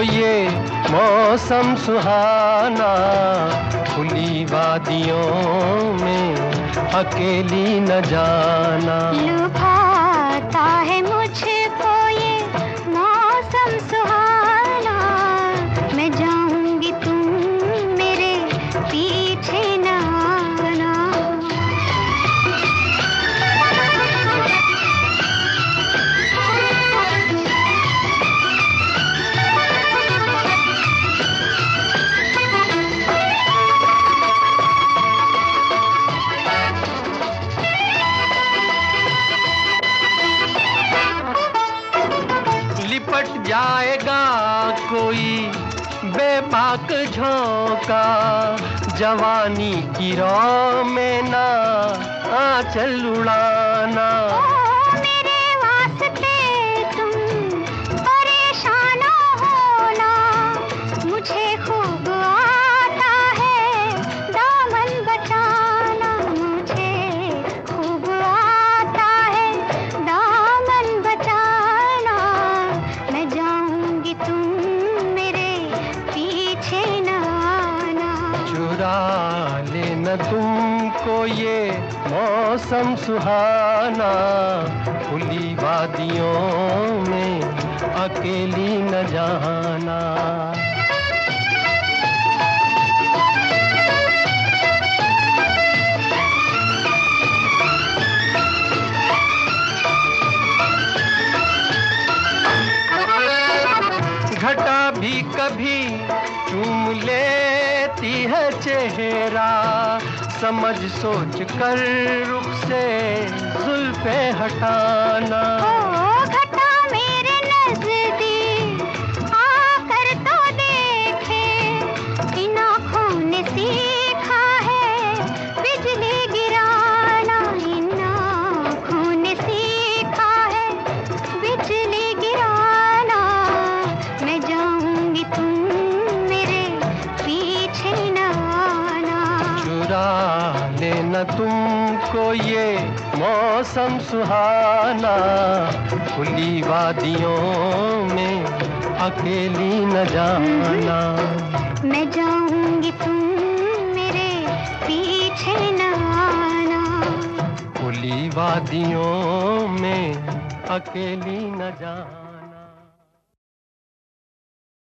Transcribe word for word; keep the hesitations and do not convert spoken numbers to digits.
ये मौसम सुहाना, खुली वादियों में अकेली न जाना। लुभाता है मुझको ये मौसम सुहाना, मैं जाऊंगी तुम मेरे पीछे न आना। लिपट जाएगा कोई बेबाक झोंका, जवानी की रौ में ना आंचल उड़ाना। ओ मेरे वास्ते तुम परेशान होना, मुझे खूब आता है दामन बचाना। मुझे खूब आता है दामन बचाना, मैं जाऊंगी तुम मेरे पीछे न आना। चुरा लेना तुमको ये मौसम सुहाना, खुली वादियों में अकेली न जाना। घटा भी कभी चूम लेती है चेहरा, समझ सोच कर रुख से जुल्फे हटाना। ओ घटा मेरे नजदीक आकर तो देखे, इन आँखों ने सीखा है बिजली गिराना। इन आँखों ने सीखा है बिजली गिराना, मैं जाऊंगी तुम मेरे पीछे न आना। चुरा लेना तुमको ये मौसम सुहाना, खुली वादियों में अकेली न जाना। मैं जाऊंगी तुम मेरे पीछे न आना। खुली वादियों में अकेली न जाना।